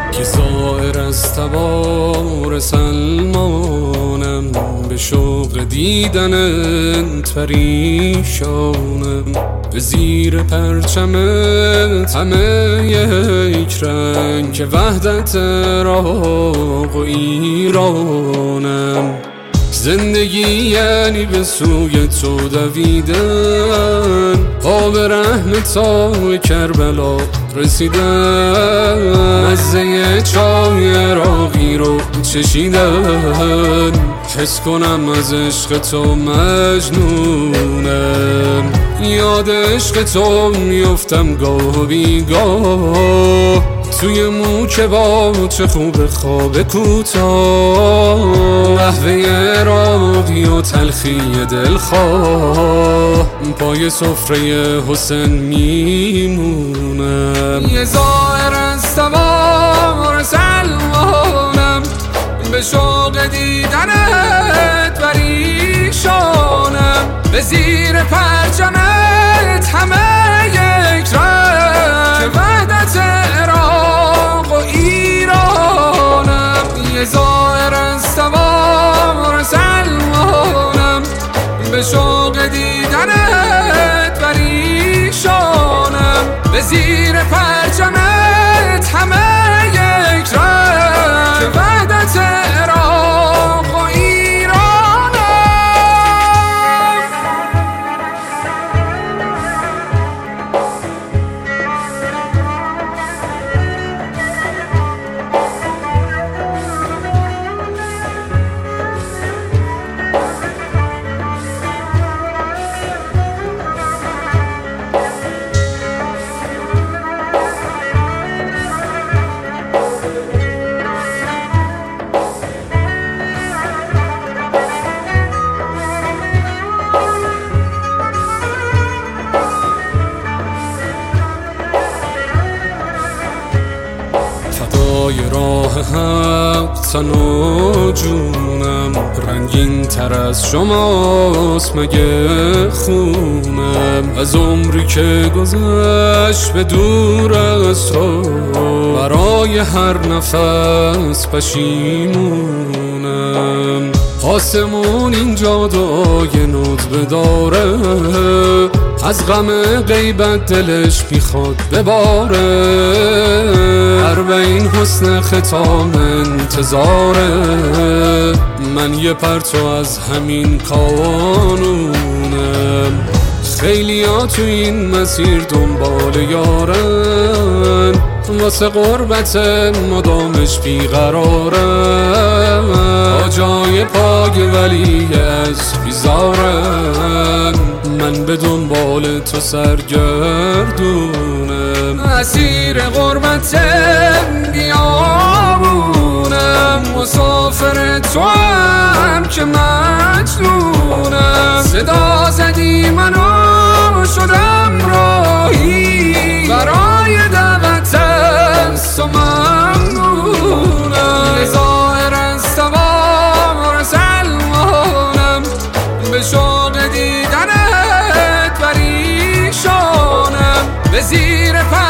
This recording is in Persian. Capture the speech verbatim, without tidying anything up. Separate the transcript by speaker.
Speaker 1: که زائر از تبار سلمانم، به شوق دیدنت پریشانم. به زیر پرچمت همه یک رنگ، که وحدت عراق و ایرانم. زندگی یعنی به سوی تو دویدن، پا به رحم تا کربلا رسیدن. مزه چای عراقی رو چشیدن، حس کنم از عشق تو مجنونم. یاد عشق تو میفتم گاه و بیگاه، توی مو که با چه خوب خواب کوتاه. قهوه عراقی و تلخی دلخواه، پای سفره حسین میمونم. یه زائر از تبار سلمانم، به شوق دیدنت پریشانم. به زیر پرچمت همه یک رنگ، که وحدت عراق و ایرانم. یه زائر از تبار سلمانم، به شوق دیدنت پریشانم. به زیر پرچمت همه یک رنگ، که وحدت عراق و راه حق تن و جونم. رنگین تر از شماست مگه خونم، از عمری که گذشت به دور از تو. برای هر نفس پشیمونم. آسمون اینجا دعای ندبه داره، از غم غیبت دلش میخواد بباره. اربعین حسن ختام انتظاره، من یه پرتو از همین کانونم. خیلی ها تو این مسیر دنبال یارن، واسه قربت مدامش بیقرارن. آجای پاگ ولی از بیزارن، من به دنبال تو سرگردونم. اسیر قربت بیابونم، مسافر تو هم که مجنونم. صدا زدی منو شدم راهی، برای دعوت از تو ممنونم. زائر از تبار سلمانم، به شوق دیدنت پریشانم. به زیر